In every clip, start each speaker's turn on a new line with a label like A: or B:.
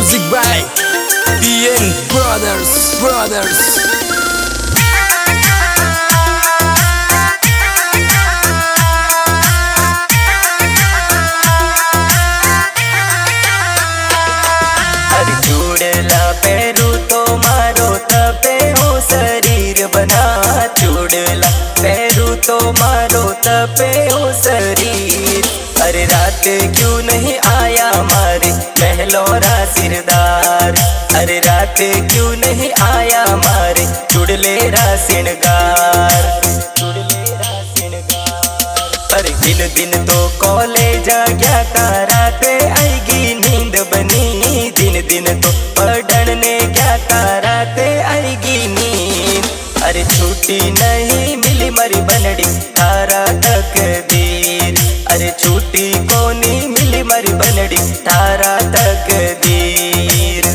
A: Music by PN Brothers.
B: चूड़ला Pairu तो मारो तपे हो शरीर बना। चूड़ला पैरू तो मारो तपे हो शरीर। अरे रात क्यों नहीं आया मारे महलोरा सिरदार। अरे रात क्यों नहीं आया मारे चुड़लेरा सिंगार। अरे दिन दिन तो कॉलेज गया रात आएगी नींद बनी। दिन दिन तो पढ़ने क्या रात आएगी नींद। अरे छुट्टी नहीं मिली मरी बनड़ी तारा तकदीर। अरे छुट्टी को नहीं मिली मरी बनड़ी तारा तकदीर।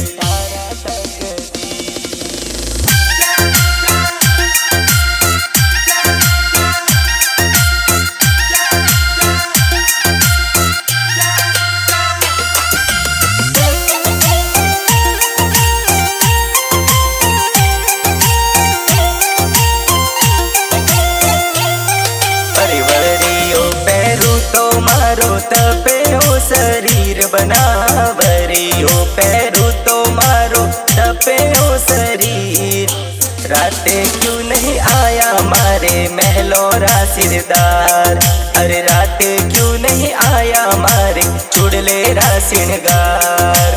B: तपे हो शरीर बना। वरियो पैरू तो मारो तपे हो शरीर। राते क्यों नहीं आया मारे महलोरा सिरदार। अरे राते क्यों नहीं आया मारे चुड़लेरा सिंगार।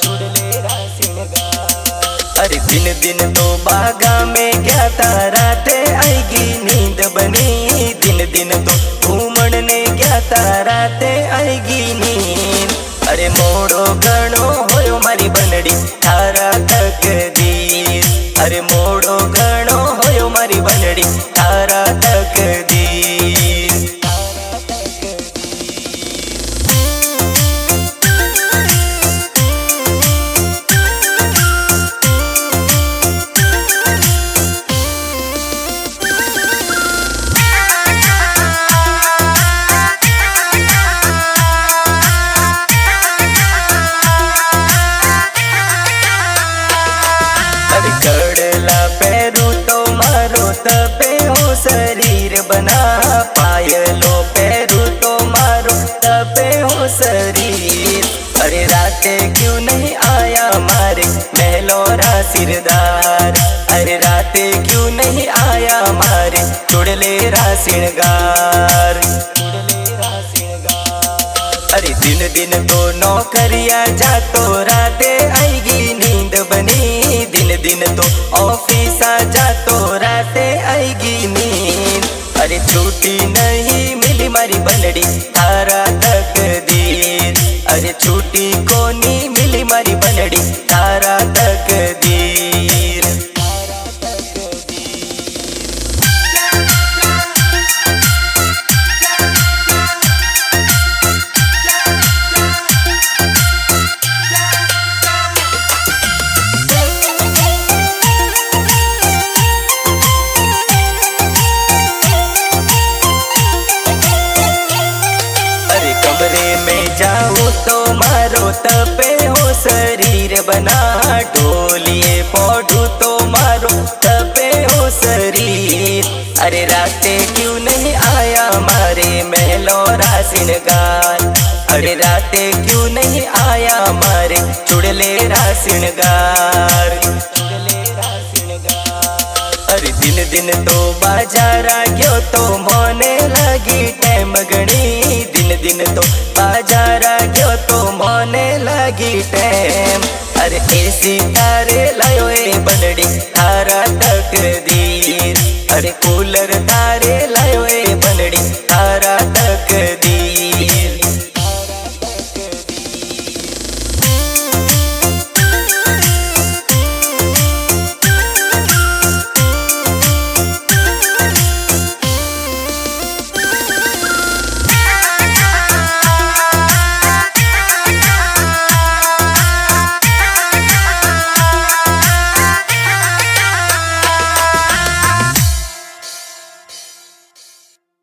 B: अरे दिन दिन तो बागा में गया था राते आएगी नींद बनी। दिन दिन तो घूमने गया था राते आएगी नींद। अरे मोड़ो घणो होयो मारी बनड़ी तारा तकदीर। अरे मोड़ो घणो होयो मारी बनड़ी तारा तकदीर। चढ़ला पैरू तो मारो तपे हो शरीर बना। पायलो पैरू तो मारो तपे हो शरीर। अरे राते क्यों नहीं आया मारे महलोरा सिरदार। अरे राते क्यों नहीं आया मारे चुड़लेरा सिंगार। अरे दिन दिन तो नौकरिया जा तो राते आएगी नींद बनी। दिन दिन तो ऑफिस जा तो राते आएगी नींद। अरे छुट्टी नहीं मिली मारी बनड़ी तारा तकदीर। अरे छुट्टी को नहीं मिली मारी बनड़ी तारा तकदीर। कमरे में जाऊँ तो मारो तपे हो शरीर बना। ढोलिए पौधू तो मारो तपे हो शरीर। अरे राते क्यों नहीं आया मारे महलोरा सिंगार। अरे राते क्यों नहीं आया मारे चुड़लेरा सिंगार। अरे दिन दिन तो बाजारा गयो तो मोने लगी टाइम गणी। दिन दिन तो बाजारा गयो तो मोने लगी टाइम। अरे एसी तारे लायो ए बनड़ी तारा तकदीर। अरे कूलर तारे